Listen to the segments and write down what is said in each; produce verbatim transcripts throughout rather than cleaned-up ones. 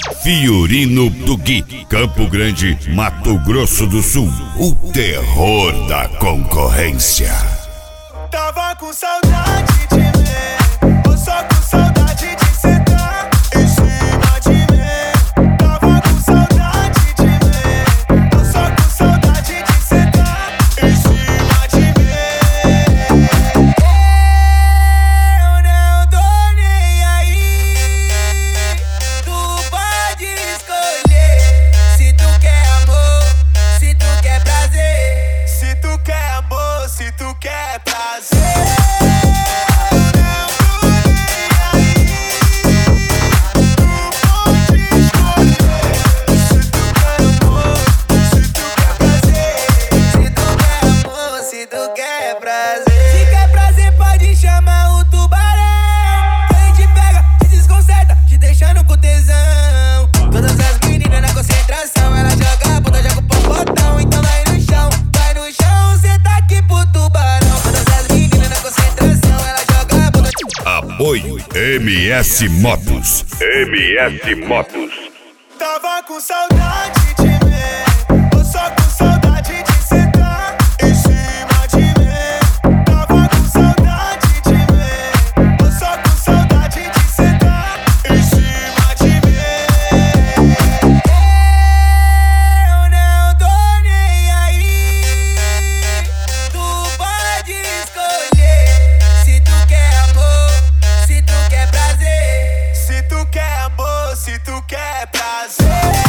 Fiorino do Gui, Campo Grande, Mato Grosso do Sul. O terror da concorrência. Tava com saudade de mim, ou só com saudade de sentar em cima de mim. Tava com saudade de mim, ou só com saudade de sentar em cima de mim. Eu não tô nem aí, tu pode escolher. Se tu quer amor, se tu quer prazer. Se tu quer amor, se tu quer prazer. Apoio M S Motos. M S Motos. Tava com saudade de mim, ou só com saudade de sentar em cima de mim. Tava com saudade de mim, ou só com saudade de sentar em cima de mim. Eu não tô nem aí, tu pode escolher. Se tu quer amor, se tu quer prazer. Se tu quer amor, se tu quer prazer.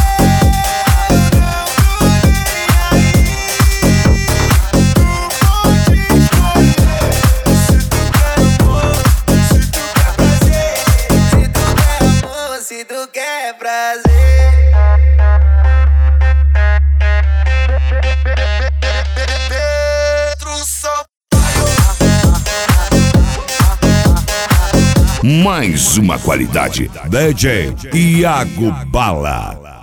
Se tu quer prazer, Pedro Mais uma qualidade. D J Iago Bala.